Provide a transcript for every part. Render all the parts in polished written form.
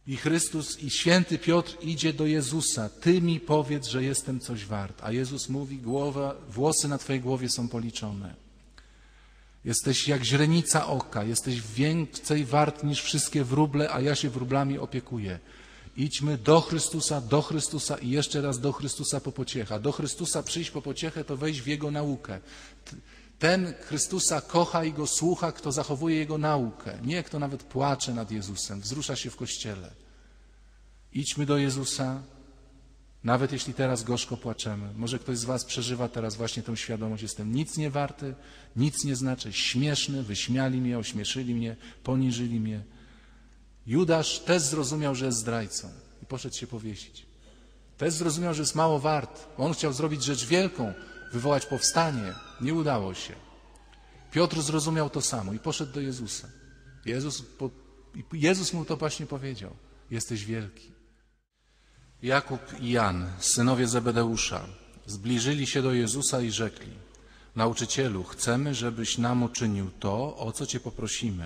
I Chrystus, i święty Piotr idzie do Jezusa. Ty mi powiedz, że jestem coś wart. A Jezus mówi, włosy na twojej głowie są policzone. Jesteś jak źrenica oka, jesteś więcej wart niż wszystkie wróble, a ja się wróblami opiekuję. Idźmy do Chrystusa i jeszcze raz do Chrystusa po pociechę. Do Chrystusa przyjść po pociechę, to wejść w Jego naukę. Ten Chrystusa kocha i Go słucha, kto zachowuje Jego naukę. Nie kto nawet płacze nad Jezusem, wzrusza się w Kościele. Idźmy do Jezusa, nawet jeśli teraz gorzko płaczemy. Może ktoś z was przeżywa teraz właśnie tę świadomość. Jestem nic nie warty, nic nie znaczę, śmieszny, wyśmiali mnie, ośmieszyli mnie, poniżyli mnie. Judasz też zrozumiał, że jest zdrajcą i poszedł się powiesić. Też zrozumiał, że jest mało wart. On chciał zrobić rzecz wielką, wywołać powstanie. Nie udało się. Piotr zrozumiał to samo i poszedł do Jezusa. Jezus mu to właśnie powiedział. Jesteś wielki. Jakub i Jan, synowie Zebedeusza, zbliżyli się do Jezusa i rzekli: Nauczycielu, chcemy, żebyś nam uczynił to, o co Cię poprosimy.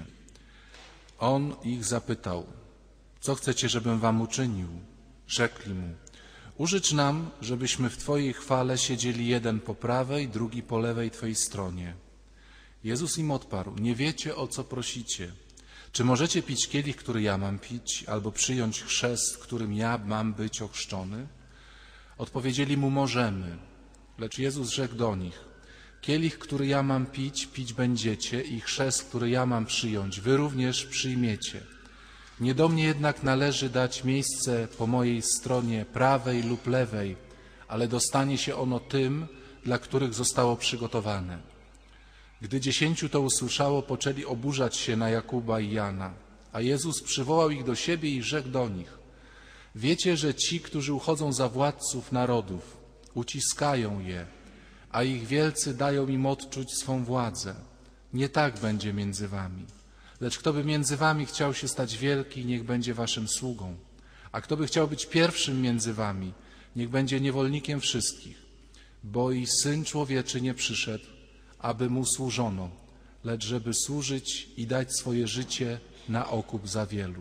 On ich zapytał: Co chcecie, żebym wam uczynił? Rzekli mu: Użycz nam, żebyśmy w Twojej chwale siedzieli jeden po prawej, drugi po lewej Twojej stronie. Jezus im odparł: Nie wiecie, o co prosicie. Czy możecie pić kielich, który ja mam pić, albo przyjąć chrzest, którym ja mam być ochrzczony? Odpowiedzieli mu: Możemy. Lecz Jezus rzekł do nich: Kielich, który ja mam pić, pić będziecie i chrzest, który ja mam przyjąć, wy również przyjmiecie. Nie do mnie jednak należy dać miejsce po mojej stronie prawej lub lewej, ale dostanie się ono tym, dla których zostało przygotowane. Gdy 10 to usłyszało, poczęli oburzać się na Jakuba i Jana, a Jezus przywołał ich do siebie i rzekł do nich: Wiecie, że ci, którzy uchodzą za władców narodów, uciskają je, a ich wielcy dają im odczuć swą władzę. Nie tak będzie między wami. Lecz kto by między wami chciał się stać wielki, niech będzie waszym sługą. A kto by chciał być pierwszym między wami, niech będzie niewolnikiem wszystkich. Bo i Syn Człowieczy nie przyszedł, aby mu służono, lecz żeby służyć i dać swoje życie na okup za wielu.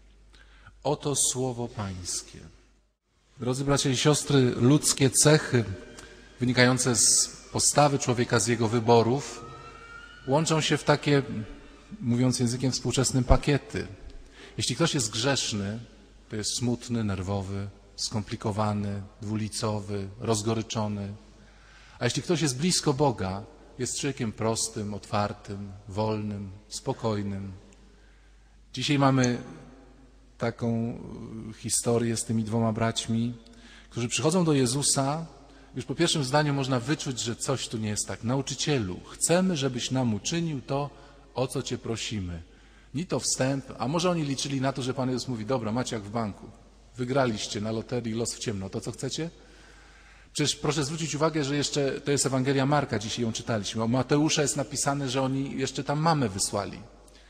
Oto słowo Pańskie. Drodzy bracia i siostry, ludzkie cechy wynikające z postawy człowieka, z jego wyborów, łączą się w takie, mówiąc językiem współczesnym, pakiety. Jeśli ktoś jest grzeszny, to jest smutny, nerwowy, skomplikowany, dwulicowy, rozgoryczony. A jeśli ktoś jest blisko Boga, jest człowiekiem prostym, otwartym, wolnym, spokojnym. Dzisiaj mamy taką historię z tymi dwoma braćmi, którzy przychodzą do Jezusa. Już po pierwszym zdaniu można wyczuć, że coś tu nie jest tak. Nauczycielu, chcemy, żebyś nam uczynił to, o co Cię prosimy. Ni to wstęp, a może oni liczyli na to, że Pan Jezus mówi: dobra, macie jak w banku. Wygraliście na loterii los w ciemno. To co chcecie? Przecież proszę zwrócić uwagę, że jeszcze to jest Ewangelia Marka, dzisiaj ją czytaliśmy. O Mateusza jest napisane, że oni jeszcze tam mamę wysłali.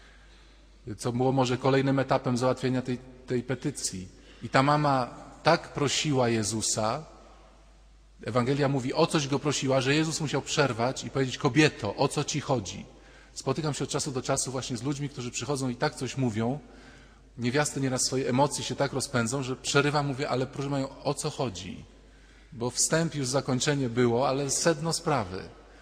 Co było może kolejnym etapem załatwienia tej petycji. I ta mama tak prosiła Jezusa, Ewangelia mówi, o coś go prosiła, że Jezus musiał przerwać i powiedzieć: kobieto, o co ci chodzi? Spotykam się od czasu do czasu właśnie z ludźmi, którzy przychodzą i tak coś mówią. Niewiasty nieraz swoje emocje się tak rozpędzą, że przerywam, mówię: ale proszę mają, o co chodzi? Bo wstęp już zakończenie było, ale sedno sprawy.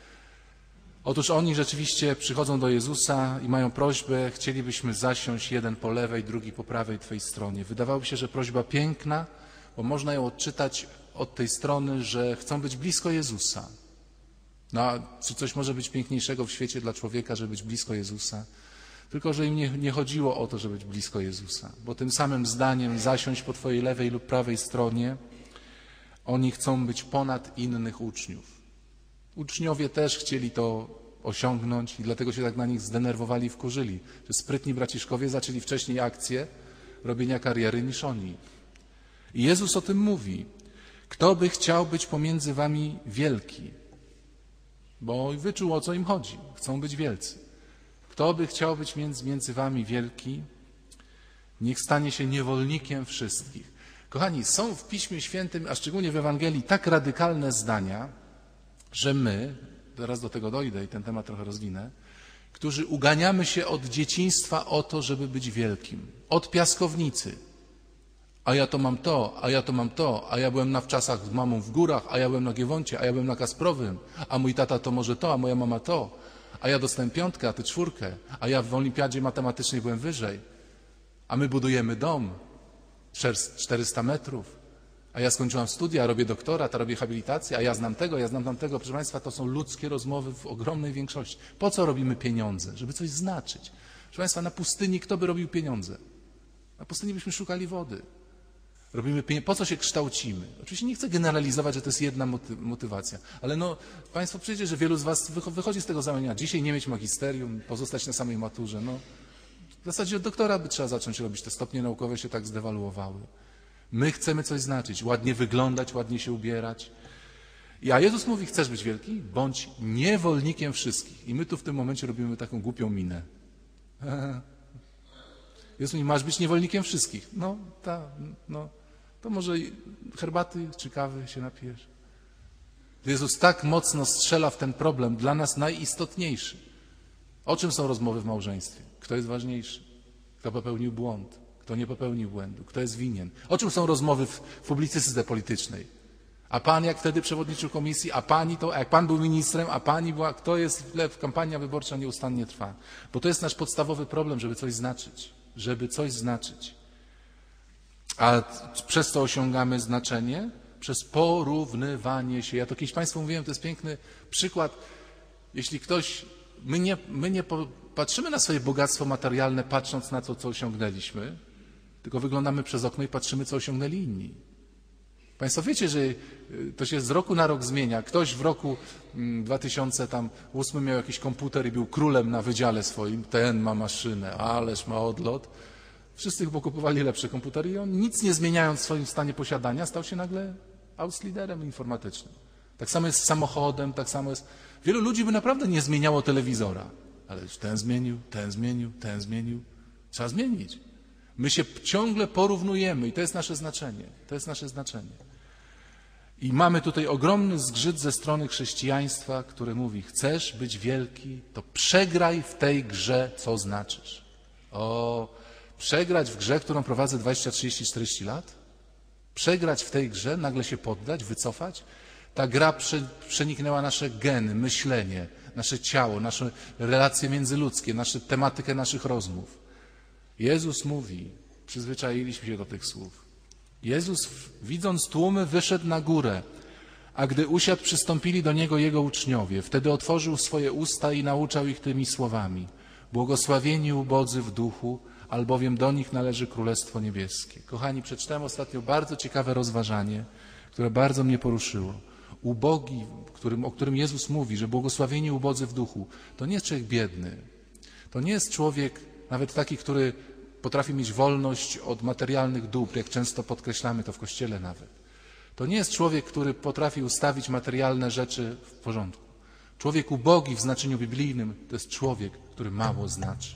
Otóż oni rzeczywiście przychodzą do Jezusa i mają prośbę: chcielibyśmy zasiąść jeden po lewej, drugi po prawej Twojej stronie. Wydawałoby się, że prośba piękna, bo można ją odczytać od tej strony, że chcą być blisko Jezusa. No a czy coś może być piękniejszego w świecie dla człowieka, żeby być blisko Jezusa? Tylko że im nie chodziło o to, żeby być blisko Jezusa, bo tym samym zdaniem zasiąść po Twojej lewej lub prawej stronie, oni chcą być ponad innych uczniów. Uczniowie też chcieli to osiągnąć i dlatego się tak na nich zdenerwowali i wkurzyli, że sprytni braciszkowie zaczęli wcześniej akcję robienia kariery niż oni. I Jezus o tym mówi. Kto by chciał być pomiędzy wami wielki? Bo wyczuł, o co im chodzi. Chcą być wielcy. Kto by chciał być między wami wielki? Niech stanie się niewolnikiem wszystkich. Kochani, są w Piśmie Świętym, a szczególnie w Ewangelii, tak radykalne zdania, że my, zaraz do tego dojdę i ten temat trochę rozwinę, którzy uganiamy się od dzieciństwa o to, żeby być wielkim. Od piaskownicy. a ja to mam to, a ja to mam to, a ja byłem na wczasach z mamą w górach, a ja byłem na Giewoncie, a ja byłem na Kasprowym, a mój tata to może to, a moja mama to, a ja dostałem 5, a ty 4, a ja w olimpiadzie matematycznej byłem wyżej, a my budujemy dom 400 metrów, a ja skończyłam studia, robię doktorat, a robię habilitację, a ja znam tego, ja znam tamtego. Proszę Państwa, to są ludzkie rozmowy w ogromnej większości. Po co robimy pieniądze? Żeby coś znaczyć. Proszę Państwa, na pustyni kto by robił pieniądze? Na pustyni byśmy szukali wody. Robimy pieniądze. Po co się kształcimy? Oczywiście nie chcę generalizować, że to jest jedna motywacja, ale no, Państwo przecież, że wielu z Was wychodzi z tego założenia. Dzisiaj nie mieć magisterium, pozostać na samej maturze. No, w zasadzie od doktora by trzeba zacząć robić. Te stopnie naukowe się tak zdewaluowały. My chcemy coś znaczyć, ładnie wyglądać, ładnie się ubierać. A Jezus mówi, chcesz być wielki? Bądź niewolnikiem wszystkich. I my tu w tym momencie robimy taką głupią minę. Jezus mówi, masz być niewolnikiem wszystkich. No, to może herbaty czy kawy się napijesz. Jezus tak mocno strzela w ten problem, dla nas najistotniejszy. O czym są rozmowy w małżeństwie? Kto jest ważniejszy? Kto popełnił błąd? Kto nie popełnił błędu? Kto jest winien? O czym są rozmowy w publicystyce politycznej? A pan jak wtedy przewodniczył komisji, a pani to, jak pan był ministrem, a pani była, kto jest kampania wyborcza nieustannie trwa. Bo to jest nasz podstawowy problem, żeby coś znaczyć. Żeby coś znaczyć. A przez co osiągamy znaczenie? Przez porównywanie się. Ja to kiedyś Państwu mówiłem, to jest piękny przykład. Jeśli ktoś, my nie patrzymy na swoje bogactwo materialne, patrząc na to, co osiągnęliśmy, tylko wyglądamy przez okno i patrzymy, co osiągnęli inni. Państwo wiecie, że to się z roku na rok zmienia. Ktoś w roku 2008 miał jakiś komputer i był królem na wydziale swoim. Ten ma maszynę, ależ ma odlot. Wszyscy chyba kupowali lepsze komputery i on, nic nie zmieniając w swoim stanie posiadania, stał się nagle liderem informatycznym. Tak samo jest z samochodem, tak samo jest... Wielu ludzi by naprawdę nie zmieniało telewizora. Ale już ten zmienił, ten zmienił, ten zmienił. Trzeba zmienić. My się ciągle porównujemy i to jest nasze znaczenie. To jest nasze znaczenie. I mamy tutaj ogromny zgrzyt ze strony chrześcijaństwa, które mówi, chcesz być wielki, to przegraj w tej grze, co znaczysz. Przegrać w grze, którą prowadzę 20, 30, 40 lat? Przegrać w tej grze, nagle się poddać, wycofać? Ta gra przeniknęła nasze geny, myślenie, nasze ciało, nasze relacje międzyludzkie, tematykę naszych rozmów. Jezus mówi, przyzwyczailiśmy się do tych słów. Jezus, widząc tłumy, wyszedł na górę, a gdy usiadł, przystąpili do Niego Jego uczniowie. Wtedy otworzył swoje usta i nauczał ich tymi słowami. Błogosławieni ubodzy w duchu, albowiem do nich należy Królestwo Niebieskie. Kochani, przeczytałem ostatnio bardzo ciekawe rozważanie, które bardzo mnie poruszyło. Ubogi, o którym Jezus mówi, że błogosławieni ubodzy w duchu, to nie jest człowiek biedny. To nie jest człowiek nawet taki, który potrafi mieć wolność od materialnych dóbr, jak często podkreślamy to w Kościele nawet. To nie jest człowiek, który potrafi ustawić materialne rzeczy w porządku. Człowiek ubogi w znaczeniu biblijnym to jest człowiek, który mało znaczy.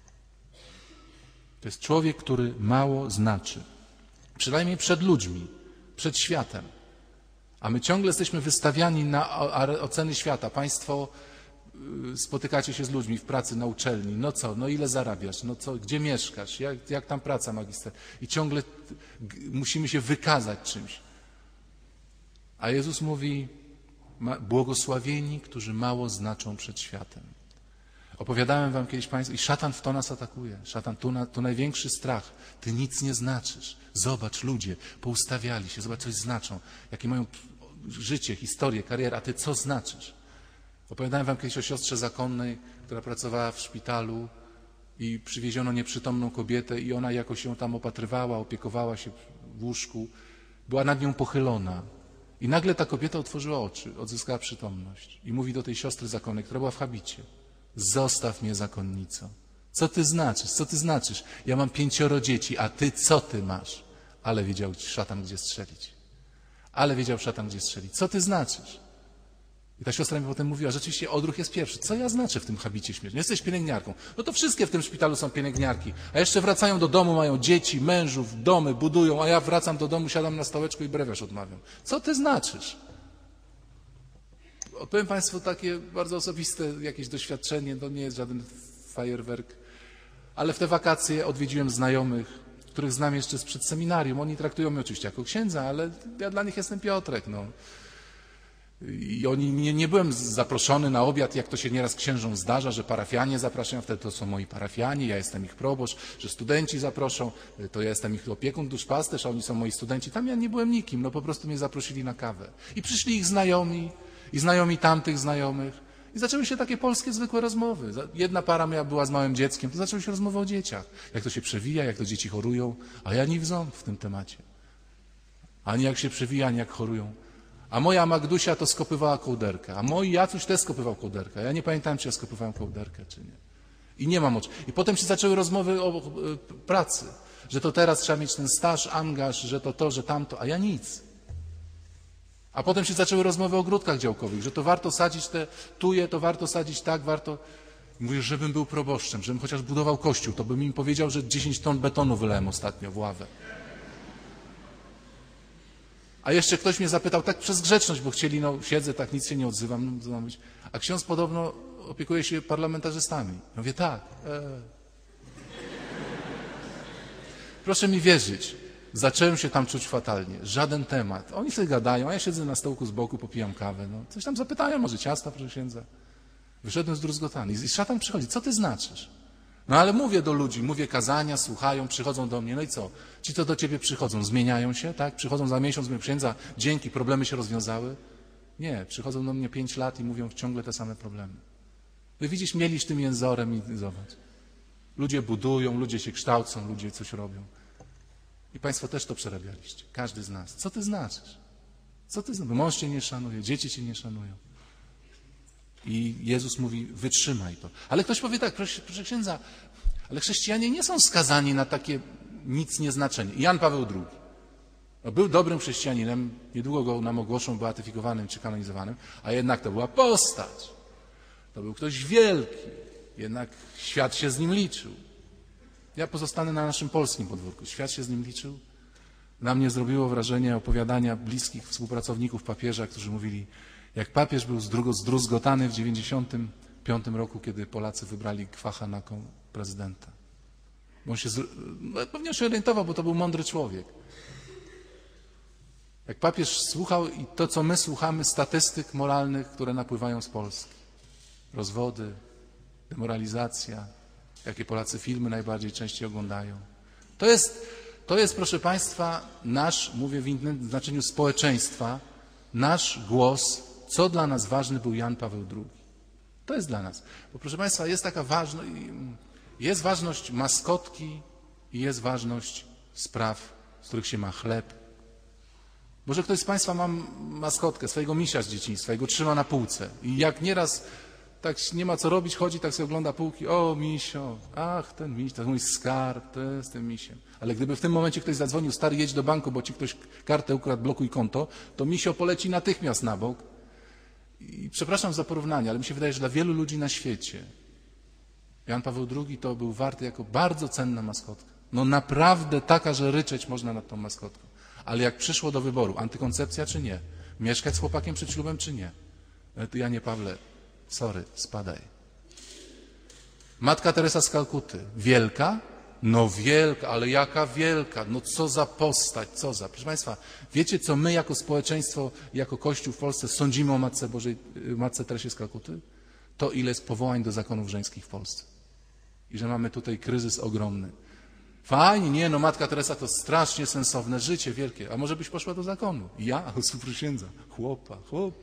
To jest człowiek, który mało znaczy. Przynajmniej przed ludźmi, przed światem. A my ciągle jesteśmy wystawiani na oceny świata. Państwo spotykacie się z ludźmi w pracy, na uczelni. No co, no ile zarabiasz? No co, gdzie mieszkasz? Jak tam praca magister? I ciągle musimy się wykazać czymś. A Jezus mówi, błogosławieni, którzy mało znaczą przed światem. Opowiadałem wam kiedyś Państwu i szatan w to nas atakuje. Szatan, tu największy strach. Ty nic nie znaczysz. Zobacz, ludzie poustawiali się, zobacz, coś znaczą. Jakie mają życie, historię, karierę, a ty co znaczysz? Opowiadałem wam kiedyś o siostrze zakonnej, która pracowała w szpitalu i przywieziono nieprzytomną kobietę i ona jakoś ją tam opatrywała, opiekowała się w łóżku. Była nad nią pochylona. I nagle ta kobieta otworzyła oczy, odzyskała przytomność i mówi do tej siostry zakonnej, która była w habicie. Zostaw mnie, zakonnico. Co ty znaczysz? Co ty znaczysz? Ja mam 5 dzieci, a ty co ty masz? Ale wiedział szatan, gdzie strzelić. Ale wiedział szatan, gdzie strzelić. Co ty znaczysz? I ta siostra mi potem mówiła, rzeczywiście odruch jest pierwszy. Co ja znaczę w tym habicie śmierci? Jesteś pielęgniarką. No to wszystkie w tym szpitalu są pielęgniarki. A jeszcze wracają do domu, mają dzieci, mężów, domy, budują, a ja wracam do domu, siadam na stołeczku i brewiarz odmawiam. Co ty znaczysz? Opowiem Państwu takie bardzo osobiste jakieś doświadczenie, to nie jest żaden fajerwerk, ale w te wakacje odwiedziłem znajomych, których znam jeszcze sprzed seminarium. Oni traktują mnie oczywiście jako księdza, ale ja dla nich jestem Piotrek. No. I oni nie byłem zaproszony na obiad, jak to się nieraz księżom zdarza, że parafianie zapraszają, wtedy to są moi parafianie, ja jestem ich proboszcz, że studenci zaproszą, to ja jestem ich opiekun, duszpasterz, a oni są moi studenci. Tam ja nie byłem nikim, no po prostu mnie zaprosili na kawę. I przyszli ich znajomi i znajomi tamtych znajomych i zaczęły się takie polskie zwykłe rozmowy. Jedna para była z małym dzieckiem, to zaczęły się rozmowy o dzieciach. Jak to się przewija, jak to dzieci chorują, a ja nie ząb w tym temacie. Ani jak się przewija, ani jak chorują. A moja Magdusia to skopywała kołderkę, a mój Jacuś też skopywał kołderkę. Ja nie pamiętałem, czy ja skopywałem kołderkę, czy nie. I nie mam oczu. I potem się zaczęły rozmowy o pracy, że to teraz trzeba mieć ten staż, angaż, że to, że tamto, a ja nic. A potem się zaczęły rozmowy o ogródkach działkowych, że to warto sadzić te tuje, to warto sadzić tak, warto... Mówisz, żebym był proboszczem, żebym chociaż budował kościół, to bym im powiedział, że 10 ton betonu wylałem ostatnio w ławę. A jeszcze ktoś mnie zapytał, tak przez grzeczność, bo chcieli, no siedzę, tak nic się nie odzywam, no, a ksiądz podobno opiekuje się parlamentarzystami. Ja mówię, tak. Proszę mi wierzyć, zacząłem się tam czuć fatalnie. Żaden temat. Oni sobie gadają, a ja siedzę na stołku z boku, popijam kawę. No, coś tam zapytają, może ciasta, proszę księdza. Wyszedłem zdruzgotany i szatan przychodzi. Co ty znaczysz? No ale mówię do ludzi, mówię kazania, słuchają, przychodzą do mnie. No i co? Ci, co do ciebie przychodzą, zmieniają się, tak? Przychodzą za miesiąc, mówią, księdza, dzięki, problemy się rozwiązały. Nie, przychodzą do mnie 5 lat i mówią ciągle te same problemy. Wy widzisz, mieliś tym jęzorem i zobacz. Ludzie budują, ludzie się kształcą, ludzie coś robią. I państwo też to przerabialiście. Każdy z nas. Co ty znaczysz? Co ty znaczysz? Mąż cię nie szanuje, dzieci cię nie szanują. I Jezus mówi, wytrzymaj to. Ale ktoś powie tak, proszę księdza, ale chrześcijanie nie są skazani na takie nic nieznaczenie. Jan Paweł II był dobrym chrześcijaninem, niedługo go nam ogłoszą beatyfikowanym czy kanonizowanym, a jednak to była postać. To był ktoś wielki, jednak świat się z nim liczył. Ja pozostanę na naszym polskim podwórku. Świat się z nim liczył. Na mnie zrobiło wrażenie opowiadania bliskich współpracowników papieża, którzy mówili, jak papież był zdruzgotany w 1995 roku, kiedy Polacy wybrali Kwacha na prezydenta. Bo on się pewnie się orientował, bo to był mądry człowiek. Jak papież słuchał i to, co my słuchamy, statystyk moralnych, które napływają z Polski. Rozwody, demoralizacja, jakie Polacy filmy najbardziej częściej oglądają. To jest, proszę Państwa, nasz, mówię w innym znaczeniu społeczeństwa, nasz głos, co dla nas ważny był Jan Paweł II. To jest dla nas. Bo proszę Państwa, jest taka ważność, jest ważność maskotki i jest ważność spraw, z których się ma chleb. Może ktoś z Państwa ma maskotkę, swojego misia z dzieciństwa i go trzyma na półce. I jak nieraz tak nie ma co robić, chodzi, tak sobie ogląda półki, o misio, ach ten miś, to jest mój skarb, to jest tym misiem. Ale gdyby w tym momencie ktoś zadzwonił, stary, jedź do banku, bo ci ktoś kartę ukradł, blokuj konto, to misio poleci natychmiast na bok. I przepraszam za porównanie, ale mi się wydaje, że dla wielu ludzi na świecie Jan Paweł II to był warty jako bardzo cenna maskotka. No naprawdę taka, że ryczeć można nad tą maskotką. Ale jak przyszło do wyboru, antykoncepcja czy nie, mieszkać z chłopakiem przed ślubem czy nie, to Janie Pawle, sorry, spadaj. Matka Teresa z Kalkuty, wielka? No wielka, ale jaka wielka, no co za postać, co za. Proszę Państwa, wiecie, co my jako społeczeństwo, jako Kościół w Polsce sądzimy o Matce Bożej, Matce Teresie z Kalkuty? To, ile jest powołań do zakonów żeńskich w Polsce. I że mamy tutaj kryzys ogromny. Fajnie, nie, no Matka Teresa to strasznie sensowne życie, wielkie. A może byś poszła do zakonu? Ja, super księdza, chłopa.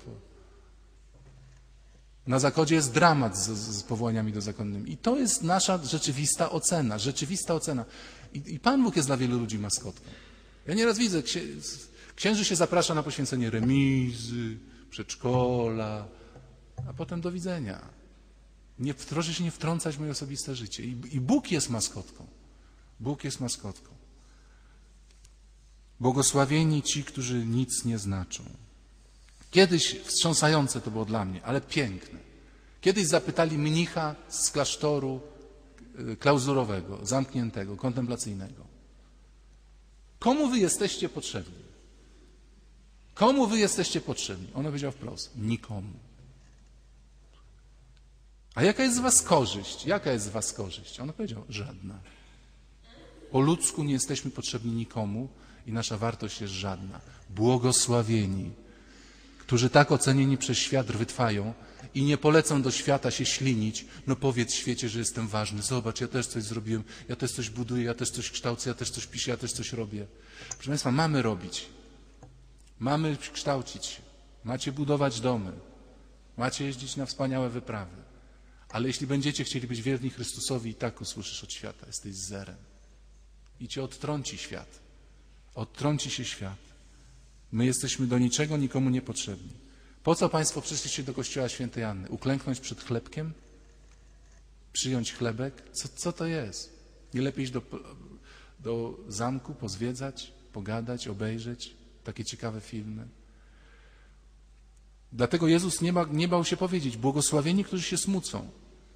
Na Zachodzie jest dramat z powołaniami dozakonnymi. I to jest nasza rzeczywista ocena. I Pan Bóg jest dla wielu ludzi maskotką. Ja nieraz widzę, księży się zaprasza na poświęcenie remizy, przedszkola, a potem do widzenia. Proszę się nie wtrącać w moje osobiste życie. I Bóg jest maskotką. Bóg jest maskotką. Błogosławieni ci, którzy nic nie znaczą. Kiedyś wstrząsające to było dla mnie, ale piękne. Kiedyś zapytali mnicha z klasztoru klauzurowego, zamkniętego, kontemplacyjnego. Komu wy jesteście potrzebni? Komu wy jesteście potrzebni? On powiedział wprost, nikomu. A jaka jest z was korzyść? Jaka jest z was korzyść? On powiedział, żadna. Po ludzku nie jesteśmy potrzebni nikomu i nasza wartość jest żadna. Błogosławieni, którzy tak ocenieni przez świat wytrwają i nie polecą do świata się ślinić. No powiedz świecie, że jestem ważny. Zobacz, ja też coś zrobiłem, ja też coś buduję, ja też coś kształcę, ja też coś piszę, ja też coś robię. Proszę Państwa, mamy robić. Mamy kształcić się. Macie budować domy. Macie jeździć na wspaniałe wyprawy. Ale jeśli będziecie chcieli być wierni Chrystusowi, i tak usłyszysz od świata, jesteś zerem. I cię odtrąci świat. Odtrąci się świat. My jesteśmy do niczego, nikomu niepotrzebni. Po co Państwo przyszliście do kościoła świętej Anny? Uklęknąć przed chlebkiem? Przyjąć chlebek? Co to jest? Nie lepiej iść do zamku, pozwiedzać, pogadać, obejrzeć takie ciekawe filmy? Dlatego Jezus nie bał się powiedzieć, błogosławieni, którzy się smucą.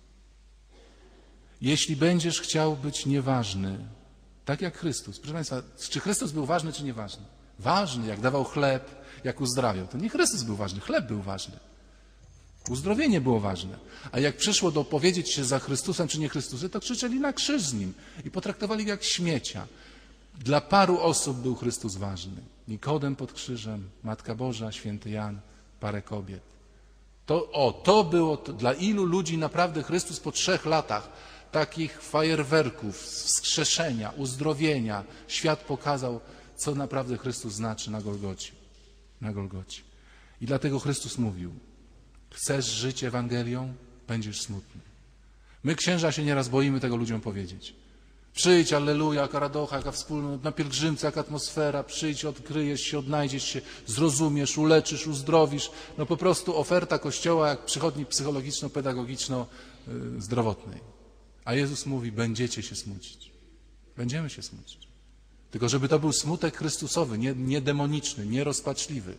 Jeśli będziesz chciał być nieważny, tak jak Chrystus. Proszę Państwa, czy Chrystus był ważny, czy nieważny? Ważny, jak dawał chleb, jak uzdrawiał. To nie Chrystus był ważny, chleb był ważny. Uzdrowienie było ważne. A jak przyszło do powiedzieć się za Chrystusem, czy nie Chrystusem, to krzyczeli na krzyż z Nim i potraktowali jak śmiecia. Dla paru osób był Chrystus ważny. Nikodem pod krzyżem, Matka Boża, święty Jan, parę kobiet. To było dla ilu ludzi naprawdę Chrystus po 3 latach takich fajerwerków, wskrzeszenia, uzdrowienia, świat pokazał, co naprawdę Chrystus znaczy na Golgocie. Na Golgocie. I dlatego Chrystus mówił, chcesz żyć Ewangelią? Będziesz smutny. My, księża, się nieraz boimy tego ludziom powiedzieć. Przyjdź, alleluja, jaka radocha, jaka wspólnota, na pielgrzymce, jaka atmosfera, przyjdź, odkryjesz się, odnajdziesz się, zrozumiesz, uleczysz, uzdrowisz. No po prostu oferta Kościoła jak przychodni psychologiczno-pedagogiczno-zdrowotnej. A Jezus mówi, będziecie się smucić. Będziemy się smucić. Tylko żeby to był smutek Chrystusowy, nie demoniczny, nie rozpaczliwy.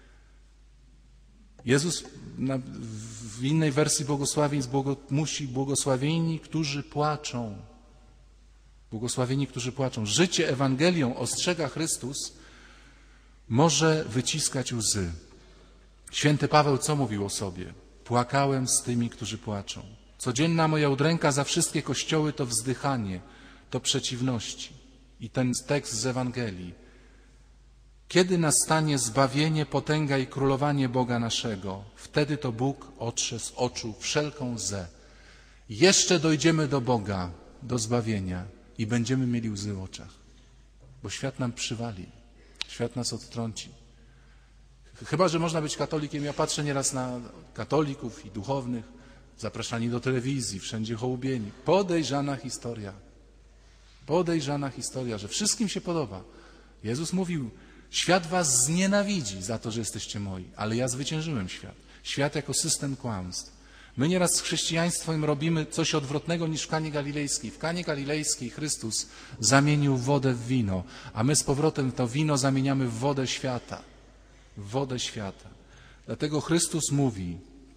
Jezus w innej wersji błogosławieństw musi błogosławieni, którzy płaczą. Błogosławieni, którzy płaczą. Życie Ewangelią, ostrzega Chrystus, może wyciskać łzy. Święty Paweł co mówił o sobie? Płakałem z tymi, którzy płaczą. Codzienna moja udręka za wszystkie kościoły to wzdychanie, to przeciwności. I ten tekst z Ewangelii. Kiedy nastanie zbawienie, potęga i królowanie Boga naszego, wtedy to Bóg otrze z oczu wszelką łzę. Jeszcze dojdziemy do Boga, do zbawienia i będziemy mieli łzy w oczach. Bo świat nam przywali, świat nas odtrąci. Chyba że można być katolikiem. Ja patrzę nieraz na katolików i duchownych, zapraszani do telewizji, wszędzie hołubieni. Podejrzana historia, że wszystkim się podoba. Jezus mówił, świat was znienawidzi za to, że jesteście moi, ale ja zwyciężyłem świat. Świat jako system kłamstw. My nieraz z chrześcijaństwem robimy coś odwrotnego niż w Kanie Galilejskiej. W Kanie Galilejskiej Chrystus zamienił wodę w wino, a my z powrotem to wino zamieniamy w wodę świata. W wodę świata. Dlatego Chrystus mówi,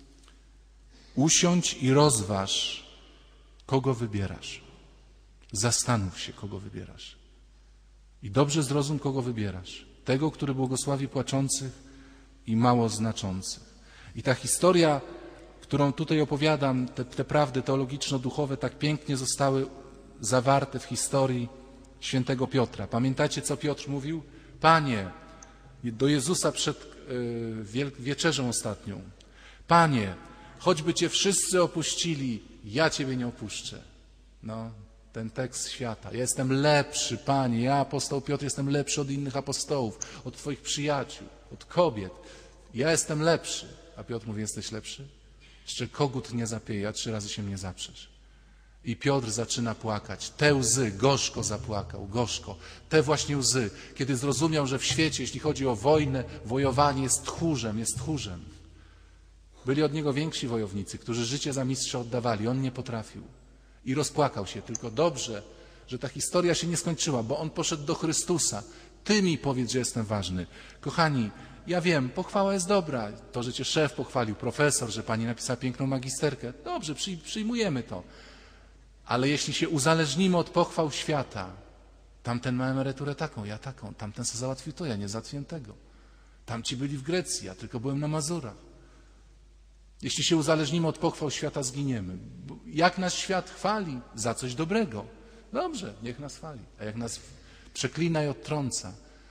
usiądź i rozważ, kogo wybierasz. Zastanów się, kogo wybierasz. I dobrze zrozum, kogo wybierasz. Tego, który błogosławi płaczących i mało znaczących. I ta historia, którą tutaj opowiadam, te prawdy teologiczno-duchowe tak pięknie zostały zawarte w historii świętego Piotra. Pamiętacie, co Piotr mówił? Panie, do Jezusa przed wieczerzą ostatnią. Panie, choćby Cię wszyscy opuścili, ja Ciebie nie opuszczę. No, ten tekst świata. Ja jestem lepszy, Panie, ja, apostoł Piotr, jestem lepszy od innych apostołów, od Twoich przyjaciół, od kobiet. Ja jestem lepszy. A Piotr mówi, jesteś lepszy? Jeszcze kogut nie zapieje, a 3 razy się mnie zaprzesz. I Piotr zaczyna płakać. Te łzy, gorzko zapłakał, gorzko. Te właśnie łzy, kiedy zrozumiał, że w świecie, jeśli chodzi o wojnę, wojowanie jest tchórzem. Byli od niego więksi wojownicy, którzy życie za mistrza oddawali. On nie potrafił. I rozpłakał się. Tylko dobrze, że ta historia się nie skończyła, bo on poszedł do Chrystusa. Ty mi powiedz, że jestem ważny. Kochani, ja wiem, pochwała jest dobra. To, że cię szef pochwalił, profesor, że pani napisała piękną magisterkę. Dobrze, przyjmujemy to. Ale jeśli się uzależnimy od pochwał świata, tamten ma emeryturę taką, ja taką, tamten sobie załatwił to, ja nie załatwiłem tego. Tamci byli w Grecji, ja tylko byłem na Mazurach. Jeśli się uzależnimy od pochwał świata, zginiemy. Jak nas świat chwali za coś dobrego? Dobrze, niech nas chwali. A jak nas przeklina i odtrąca.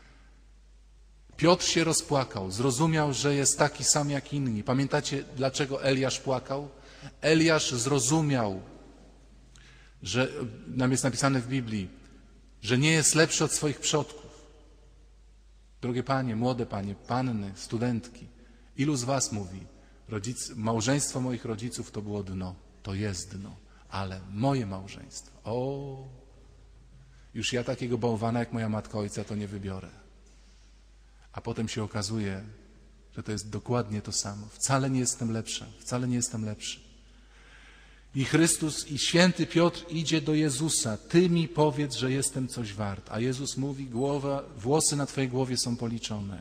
Piotr się rozpłakał, zrozumiał, że jest taki sam jak inni. Pamiętacie, dlaczego Eliasz płakał? Eliasz zrozumiał, że nam jest napisane w Biblii, że nie jest lepszy od swoich przodków. Drogie panie, młode panie, panny, studentki, ilu z was mówi, małżeństwo moich rodziców to było dno, to jest dno, ale moje małżeństwo, już ja takiego bałwana jak moja matka ojca to nie wybiorę. A potem się okazuje, że to jest dokładnie to samo. Wcale nie jestem lepsza, wcale nie jestem lepszy. I Chrystus i święty Piotr idzie do Jezusa. Ty mi powiedz, że jestem coś wart. A Jezus mówi, włosy na twojej głowie są policzone.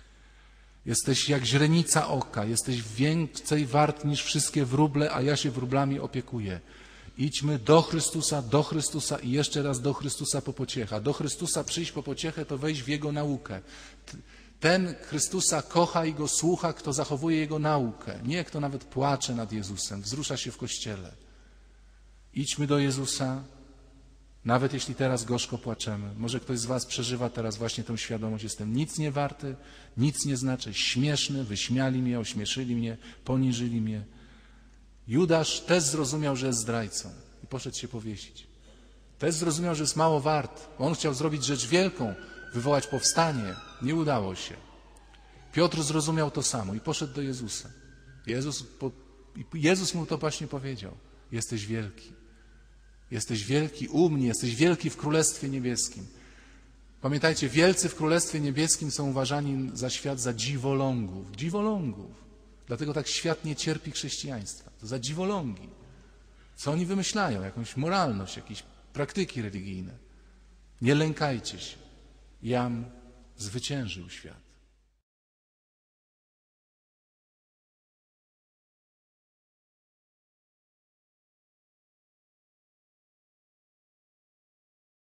Jesteś jak źrenica oka, jesteś więcej wart niż wszystkie wróble, a ja się wróblami opiekuję. Idźmy do Chrystusa i jeszcze raz do Chrystusa po pociecha. Do Chrystusa przyjść po pociechę, to wejść w Jego naukę. Ten Chrystusa kocha i Go słucha, kto zachowuje Jego naukę. Nie kto nawet płacze nad Jezusem, wzrusza się w Kościele. Idźmy do Jezusa, nawet jeśli teraz gorzko płaczemy. Może ktoś z was przeżywa teraz właśnie tę świadomość. Jestem nic nie warty, nic nie znaczę, śmieszny, wyśmiali mnie, ośmieszyli mnie, poniżyli mnie. Judasz też zrozumiał, że jest zdrajcą i poszedł się powiesić. Też zrozumiał, że jest mało wart. On chciał zrobić rzecz wielką, wywołać powstanie. Nie udało się. Piotr zrozumiał to samo i poszedł do Jezusa. Jezus mu to właśnie powiedział. Jesteś wielki. Jesteś wielki u mnie, jesteś wielki w Królestwie Niebieskim. Pamiętajcie, wielcy w Królestwie Niebieskim są uważani za świat za dziwolągów. Dziwolągów. Dlatego tak świat nie cierpi chrześcijaństwa. To za dziwolągi. Co oni wymyślają? Jakąś moralność, jakieś praktyki religijne. Nie lękajcie się. Jam zwyciężył świat.